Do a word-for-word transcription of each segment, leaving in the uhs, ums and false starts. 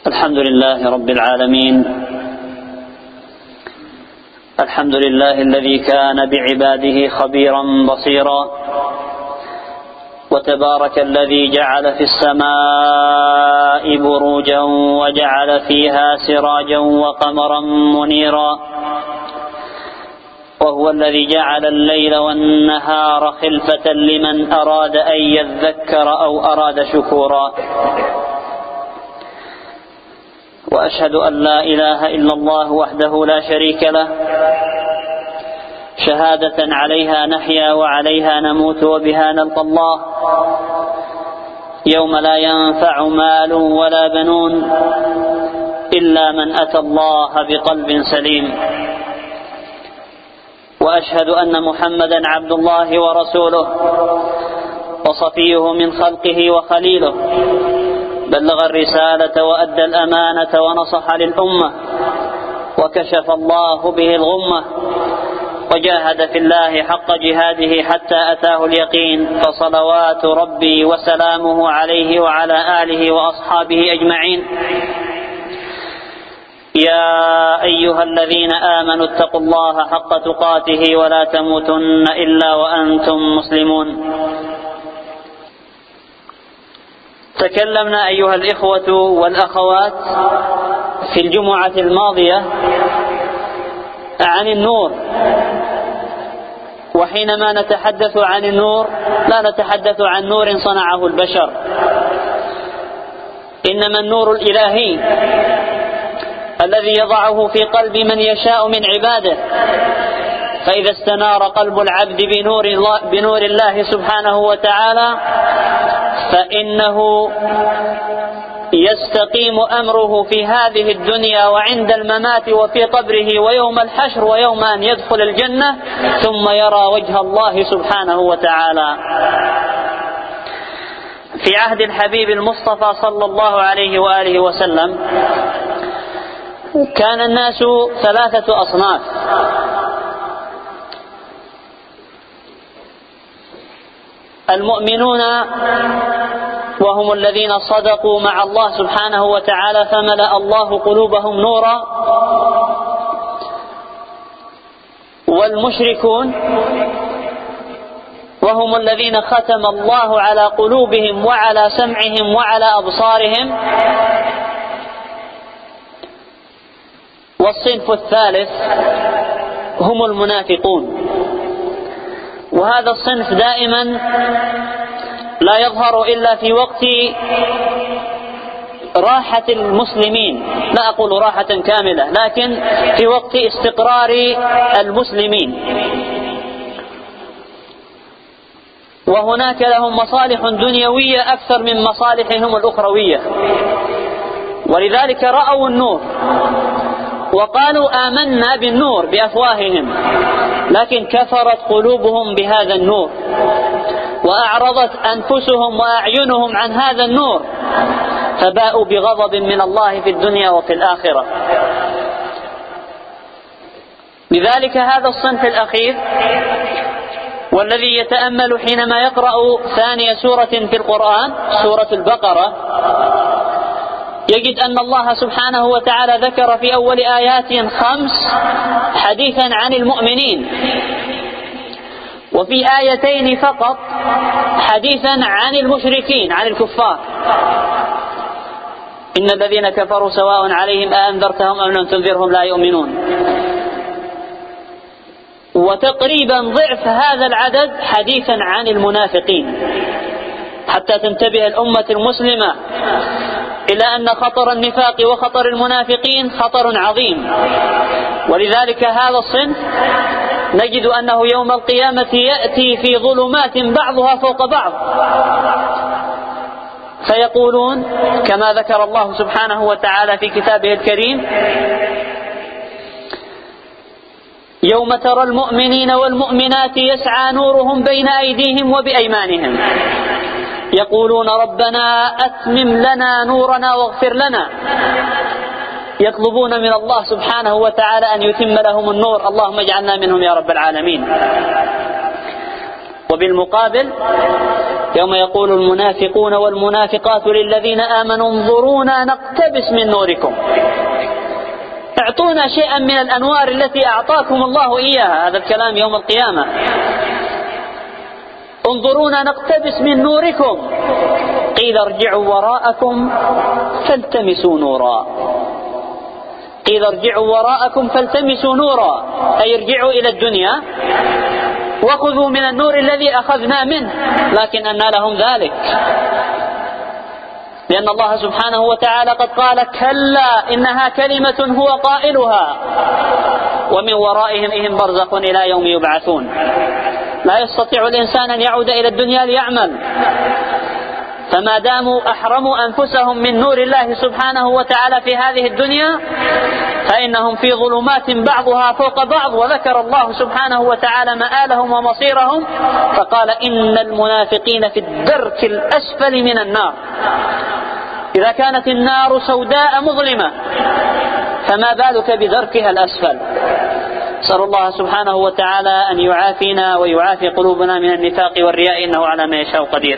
الحمد لله رب العالمين. الحمد لله الذي كان بعباده خبيرا بصيرا، وتبارك الذي جعل في السماء بروجا وجعل فيها سراجا وقمرا منيرا، وهو الذي جعل الليل والنهار خلفة لمن أراد أن يذكر أو أراد شكورا. وأشهد أن لا إله إلا الله وحده لا شريك له، شهادة عليها نحيا وعليها نموت وبها نلقى الله يوم لا ينفع مال ولا بنون إلا من أتى الله بقلب سليم. وأشهد أن محمدا عبد الله ورسوله وصفيه من خلقه وخليله، بلغ الرسالة وأدى الأمانة ونصح للأمة، وكشف الله به الغمة، وجاهد في الله حق جهاده حتى أتاه اليقين، فصلوات ربي وسلامه عليه وعلى آله وأصحابه أجمعين. يا أيها الذين آمنوا اتقوا الله حق تقاته ولا تموتن إلا وأنتم مسلمون. تكلمنا أيها الإخوة والأخوات في الجمعة الماضية عن النور، وحينما نتحدث عن النور لا نتحدث عن نور صنعه البشر، إنما النور الإلهي الذي يضعه في قلب من يشاء من عباده. فإذا استنار قلب العبد بنور الله, بنور الله سبحانه وتعالى فإنه يستقيم أمره في هذه الدنيا وعند الممات وفي قبره ويوم الحشر ويوم أن يدخل الجنة ثم يرى وجه الله سبحانه وتعالى. في عهد الحبيب المصطفى صلى الله عليه وآله وسلم كان الناس ثلاثة أصناف: المؤمنون وهم الذين صدقوا مع الله سبحانه وتعالى فملأ الله قلوبهم نورا، والمشركون وهم الذين ختم الله على قلوبهم وعلى سمعهم وعلى أبصارهم، والصنف الثالث هم المنافقون. وهذا الصنف دائما لا يظهر إلا في وقت راحة المسلمين، لا أقول راحة كاملة، لكن في وقت استقرار المسلمين، وهناك لهم مصالح دنيوية أكثر من مصالحهم الأخروية، ولذلك رأوا النور وقالوا آمنا بالنور بأفواههم، لكن كفرت قلوبهم بهذا النور، وأعرضت أنفسهم وأعينهم عن هذا النور، فباءوا بغضب من الله في الدنيا وفي الآخرة. لذلك هذا الصنف الأخير والذي يتأمل حينما يقرأ ثاني سورة في القرآن سورة البقرة يجد أن الله سبحانه وتعالى ذكر في أول آيات خمس حديثا عن المؤمنين، وفي آيتين فقط حديثا عن المشركين عن الكفار: إن الذين كفروا سواء عليهم أأنذرتهم أم لم تنذرهم لا يؤمنون. وتقريبا ضعف هذا العدد حديثا عن المنافقين، حتى تنتبه الأمة المسلمة إلى أن خطر النفاق وخطر المنافقين خطر عظيم. ولذلك هذا الصنف نجد أنه يوم القيامة يأتي في ظلمات بعضها فوق بعض، فيقولون كما ذكر الله سبحانه وتعالى في كتابه الكريم: يوم ترى المؤمنين والمؤمنات يسعى نورهم بين أيديهم وبأيمانهم يقولون ربنا أتمم لنا نورنا واغفر لنا. يطلبون من الله سبحانه وتعالى أن يتم لهم النور، اللهم اجعلنا منهم يا رب العالمين. وبالمقابل يوم يقول المنافقون والمنافقات للذين آمنوا انظرونا نقتبس من نوركم، اعطونا شيئا من الأنوار التي أعطاكم الله إياها. هذا الكلام يوم القيامة. انظرونا نقتبس من نوركم، قيل ارجعوا وراءكم فالتمسوا نورا. قيل ارجعوا وراءكم فالتمسوا نورا، أي ارجعوا إلى الدنيا وخذوا من النور الذي أخذنا منه، لكن أنى لهم ذلك؟ لأن الله سبحانه وتعالى قد قال كلا إنها كلمة هو قائلها ومن ورائهم برزخ إلى يوم يبعثون. لا يستطيع الإنسان أن يعود إلى الدنيا ليعمل، فما داموا أحرموا أنفسهم من نور الله سبحانه وتعالى في هذه الدنيا فإنهم في ظلمات بعضها فوق بعض. وذكر الله سبحانه وتعالى مآلهم ومصيرهم فقال إن المنافقين في الدرك الأسفل من النار. إذا كانت النار سوداء مظلمة فما بالك بدركها الأسفل. نسأل الله سبحانه وتعالى أن يعافينا ويعافي قلوبنا من النفاق والرياء، إنه على ما يشاء قدير.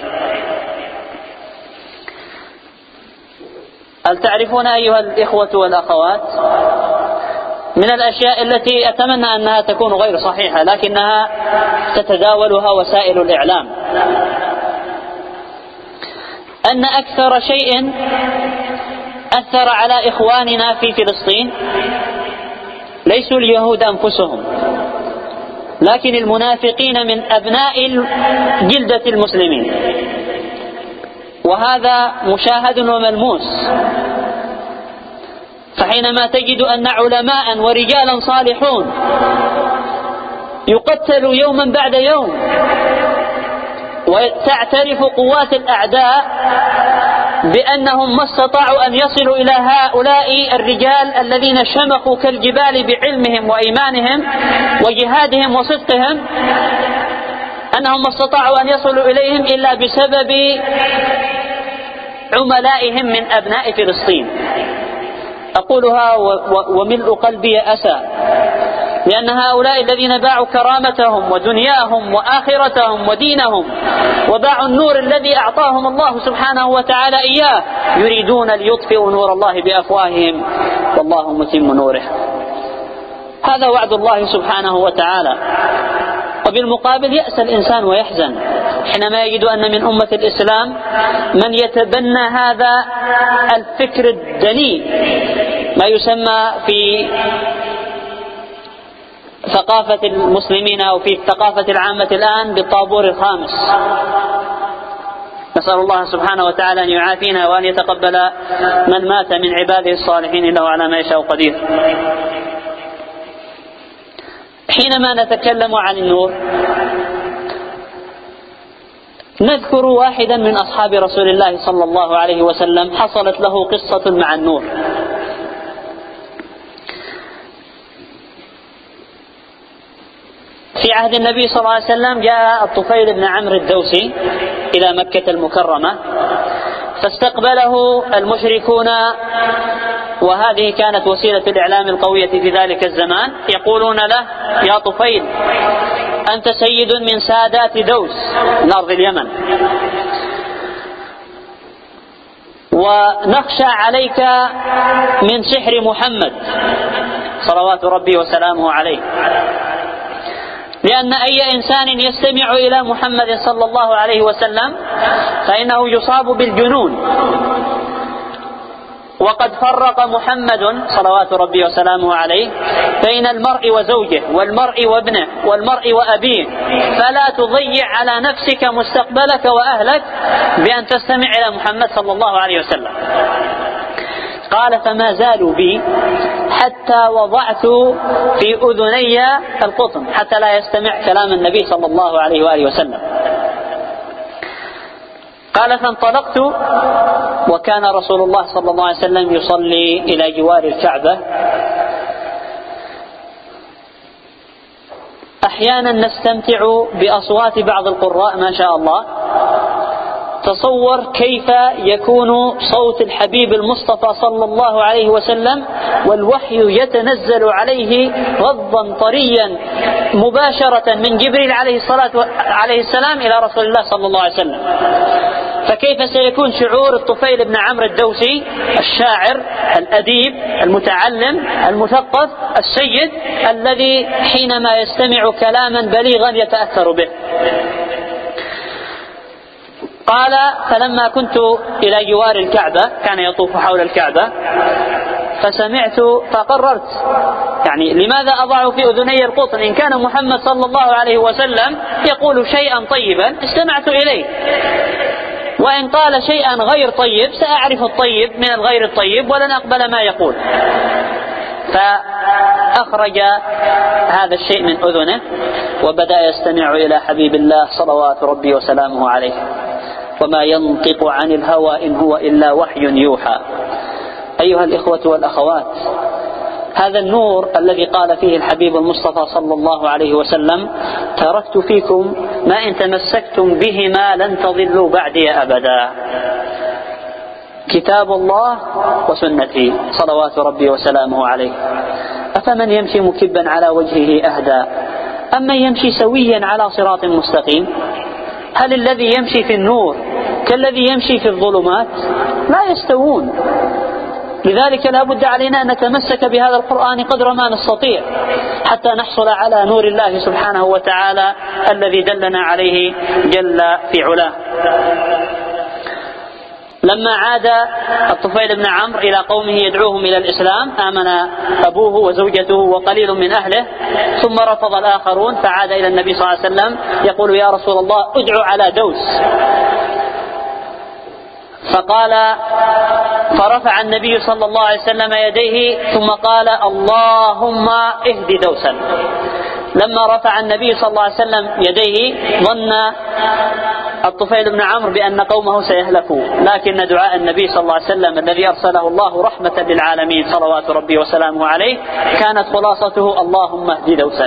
هل تعرفون أيها الإخوة والأخوات من الأشياء التي أتمنى أنها تكون غير صحيحة لكنها تتداولها وسائل الإعلام، أن أكثر شيء أثر على إخواننا في فلسطين ليسوا اليهود أنفسهم، لكن المنافقين من أبناء جلدة المسلمين، وهذا مشاهد وملموس. فحينما تجد أن علماء ورجالا صالحون يقتلوا يوما بعد يوم، وتعترف قوات الأعداء بأنهم ما استطاعوا أن يصلوا إلى هؤلاء الرجال الذين شمخوا كالجبال بعلمهم وإيمانهم وجهادهم وصدقهم، أنهم ما استطاعوا أن يصلوا إليهم إلا بسبب عملائهم من أبناء فلسطين. أقولها وملء قلبي أسى، لأن هؤلاء الذين باعوا كرامتهم ودنياهم وآخرتهم ودينهم وباعوا النور الذي أعطاهم الله سبحانه وتعالى إياه يريدون ليطفئوا نور الله بأفواههم والله متم نوره. هذا وعد الله سبحانه وتعالى. وبالمقابل يأسى الإنسان ويحزن حينما يجد أن من أمة الإسلام من يتبنى هذا الفكر الدنيء، ما يسمى في ثقافة المسلمين أو في الثقافة العامة الآن بالطابور الخامس. نسأل الله سبحانه وتعالى أن يعافينا وأن يتقبل من مات من عباده الصالحين إنه على ما يشاء قدير. حينما نتكلم عن النور نذكر واحدا من أصحاب رسول الله صلى الله عليه وسلم حصلت له قصة مع النور. في عهد النبي صلى الله عليه وسلم جاء الطفيل بن عمرو الدوسي إلى مكة المكرمة فاستقبله المشركون، وهذه كانت وسيلة الإعلام القوية في ذلك الزمان. يقولون له يا طفيل أنت سيد من سادات دوس من أرض اليمن، ونخشى عليك من سحر محمد صلوات ربي وسلامه عليه، لأن أي إنسان يستمع إلى محمد صلى الله عليه وسلم فإنه يصاب بالجنون. وقد فرق محمد صلوات ربي وسلامه عليه بين المرء وزوجه والمرء وابنه والمرء وأبيه، فلا تضيع على نفسك مستقبلك وأهلك بأن تستمع إلى محمد صلى الله عليه وسلم. قال فما زالوا بي حتى وضعت في أذني القطن حتى لا يستمع كلام النبي صلى الله عليه وآله وسلم. قال فانطلقت وكان رسول الله صلى الله عليه وسلم يصلي إلى جوار الكعبة. أحيانا نستمتع بأصوات بعض القراء ما شاء الله، تصور كيف يكون صوت الحبيب المصطفى صلى الله عليه وسلم والوحي يتنزل عليه غضا طريا مباشرة من جبريل عليه الصلاة عليه السلام إلى رسول الله صلى الله عليه وسلم. فكيف سيكون شعور الطفيل بن عمرو الدوسي الشاعر الأديب المتعلم المثقف السيد الذي حينما يستمع كلاما بليغا يتأثر به؟ قال: فلما كنت إلى جوار الكعبة، كان يطوف حول الكعبة، فسمعت فقررت، يعني لماذا أضع في أذني القطن؟ إن كان محمد صلى الله عليه وسلم يقول شيئا طيبا استمعت إليه، وإن قال شيئا غير طيب سأعرف الطيب من الغير الطيب ولن أقبل ما يقول. فأخرج هذا الشيء من أذنه وبدأ يستمع إلى حبيب الله صلوات ربي وسلامه عليه، وما ينطق عن الهوى إن هو إلا وحي يوحى. أيها الإخوة والأخوات، هذا النور الذي قال فيه الحبيب المصطفى صلى الله عليه وسلم: تركت فيكم ما إن تمسكتم بهما لن تضلوا بعدي أبدا، كتاب الله وسنتي صلوات ربي وسلامه عليه. أفمن يمشي مكبا على وجهه أهدى أم من يمشي سويا على صراط مستقيم؟ هل الذي يمشي في النور كالذي يمشي في الظلمات؟ لا يستوون. لذلك لا بد علينا أن نتمسك بهذا القرآن قدر ما نستطيع حتى نحصل على نور الله سبحانه وتعالى الذي دلنا عليه جل في علاه. لما عاد الطفيل بن عمرو إلى قومه يدعوهم إلى الإسلام آمن أبوه وزوجته وقليل من أهله، ثم رفض الآخرون، فعاد إلى النبي صلى الله عليه وسلم يقول: يا رسول الله ادعو على دوس. فقال فرفع النبي صلى الله عليه وسلم يديه ثم قال: اللهم اهد دوسا. لما رفع النبي صلى الله عليه وسلم يديه ظن الطفيل بن عمرو بأن قومه سيهلكوا، لكن دعاء النبي صلى الله عليه وسلم الذي أرسله الله رحمة للعالمين صلوات ربي وسلامه عليه كانت خلاصته: اللهم اهد دوسا.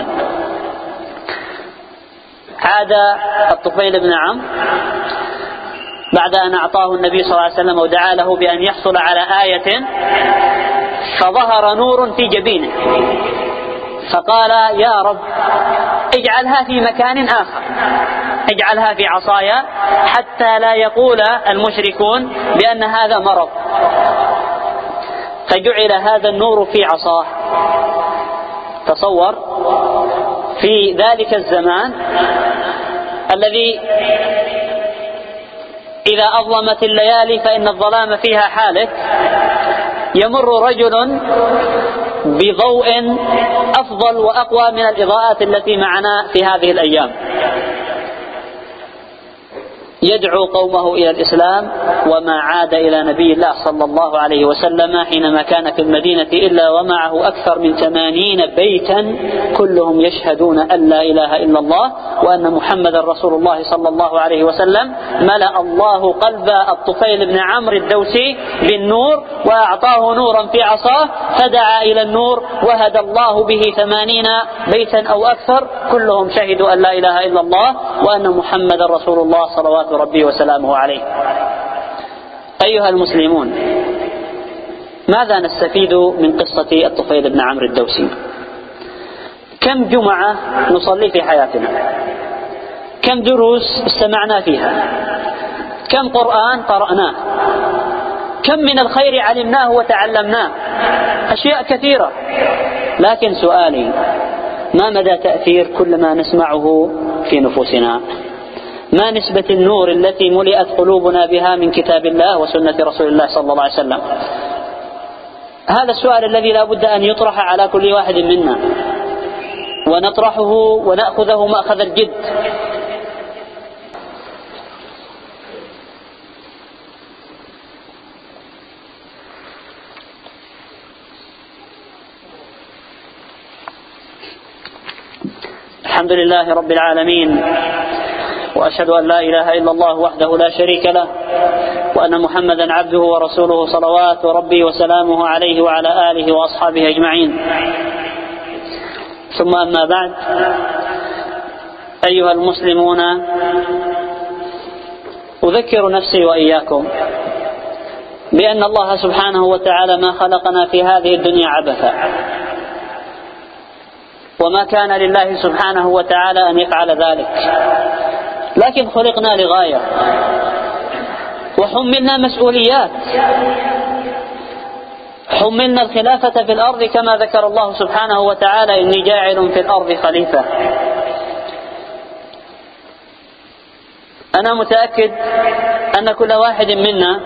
عاد الطفيل بن عمرو بعد أن أعطاه النبي صلى الله عليه وسلم ودعا له بأن يحصل على آية، فظهر نور في جبينه، فقال: يا رب اجعلها في مكان آخر، اجعلها في عصايا حتى لا يقول المشركون بأن هذا مرض. فجعل هذا النور في عصاه. تصور في ذلك الزمان الذي إذا أظلمت الليالي فإن الظلام فيها حالك، يمر رجل بضوء أفضل وأقوى من الإضاءات التي معنا في هذه الأيام، يدعو قومه إلى الإسلام، وما عاد إلى نبي الله صلى الله عليه وسلم حينما كان في المدينة إلا ومعه أكثر من ثمانين بيتا كلهم يشهدون أن لا إله إلا الله وأن محمد رسول الله صلى الله عليه وسلم. ملأ الله قلب الطفيل بن عمرو الدوسي بالنور وأعطاه نورا في عصاه، فدعا إلى النور وهدى الله به ثمانين بيتا أو أكثر كلهم شهدوا أن لا إله إلا الله وأن محمد رسول الله صلوات ربي وسلامه عليه. أيها المسلمون، ماذا نستفيد من قصة الطفيل بن عمرو الدوسي؟ كم جمعة نصلي في حياتنا؟ كم دروس استمعنا فيها؟ كم قرآن قرأناه؟ كم من الخير علمناه وتعلمناه؟ أشياء كثيرة. لكن سؤالي: ما مدى تأثير كل ما نسمعه في نفوسنا؟ ما نسبة النور التي ملئت قلوبنا بها من كتاب الله وسنة رسول الله صلى الله عليه وسلم؟ هذا السؤال الذي لا بد أن يطرح على كل واحد منا، ونطرحه ونأخذه مأخذ الجد. الحمد لله رب العالمين، وأشهد أن لا إله إلا الله وحده لا شريك له، وأن محمدا عبده ورسوله صلوات ربي وسلامه عليه وعلى آله وأصحابه أجمعين. ثم أما بعد، أيها المسلمون، أذكر نفسي وإياكم بأن الله سبحانه وتعالى ما خلقنا في هذه الدنيا عبثا، وما كان لله سبحانه وتعالى أن يفعل ذلك، لكن خلقنا لغاية وحملنا مسؤوليات، حملنا الخلافة في الأرض كما ذكر الله سبحانه وتعالى إني جاعل في الأرض خليفة. أنا متأكد أن كل واحد منا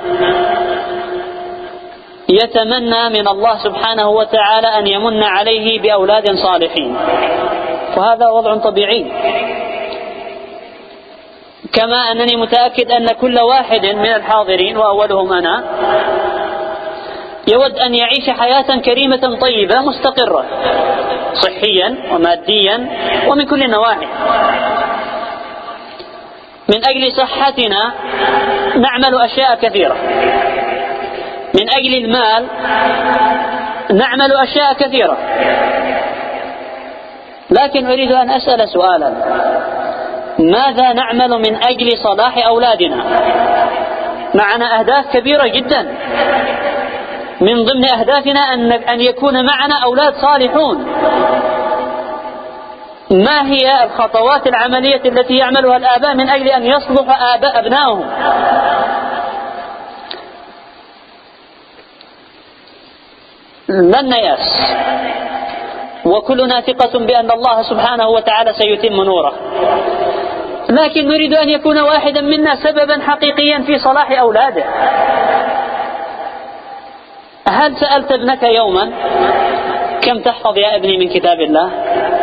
يتمنى من الله سبحانه وتعالى أن يمن عليه بأولاد صالحين، وهذا وضع طبيعي، كما أنني متأكد أن كل واحد من الحاضرين وأولهم أنا يود أن يعيش حياة كريمة طيبة مستقرة صحيا وماديا ومن كل النواحي. من أجل صحتنا نعمل أشياء كثيرة، من أجل المال نعمل أشياء كثيرة، لكن أريد أن أسأل سؤالا: ماذا نعمل من أجل صلاح أولادنا؟ معنا أهداف كبيرة جدا، من ضمن أهدافنا أن يكون معنا أولاد صالحون. ما هي الخطوات العملية التي يعملها الآباء من أجل أن يصلح آباء أبنائهم؟ لن نيأس، وكلنا ثقة بأن الله سبحانه وتعالى سيتم نوره، لكن نريد أن يكون واحدا منا سببا حقيقيا في صلاح أولاده. هل سألت ابنك يوما كم تحفظ يا ابني من كتاب الله؟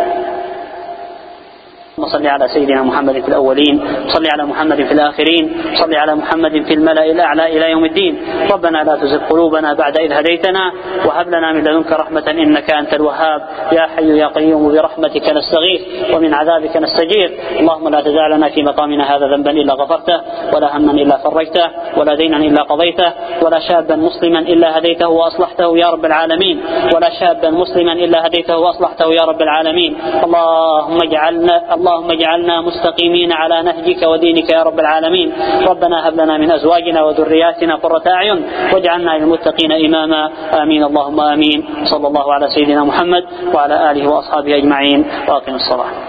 صل على سيدنا محمد في الأولين، صل على محمد في الآخرين، صل على محمد في الملأ الأعلى إلى يوم الدين. ربنا لا تزغ قلوبنا بعد إذ هديتنا وهب لنا من لدنك رحمة إنك أنت الوهاب. يا حي يا قيوم برحمتك نستغيث ومن عذابك نستجير. اللهم لا تدع لنا في مقامنا هذا ذنبا إلا غفرته، ولا هما إلا فرجته، ولا دينا إلا قضيته، ولا شابا مسلما إلا هديته وأصلحته يا رب العالمين، ولا شابا مسلما إلا هديته وأصلحته يا رب العالمين. اللهم اجعلنا اللهم اجعلنا مستقيمين على نهجك ودينك يا رب العالمين. ربنا هب لنا من أزواجنا وذرياتنا قرة أعين واجعلنا للمتقين إماما. آمين اللهم آمين. صلى الله على سيدنا محمد وعلى آله وأصحابه أجمعين، وأقم الصلاة.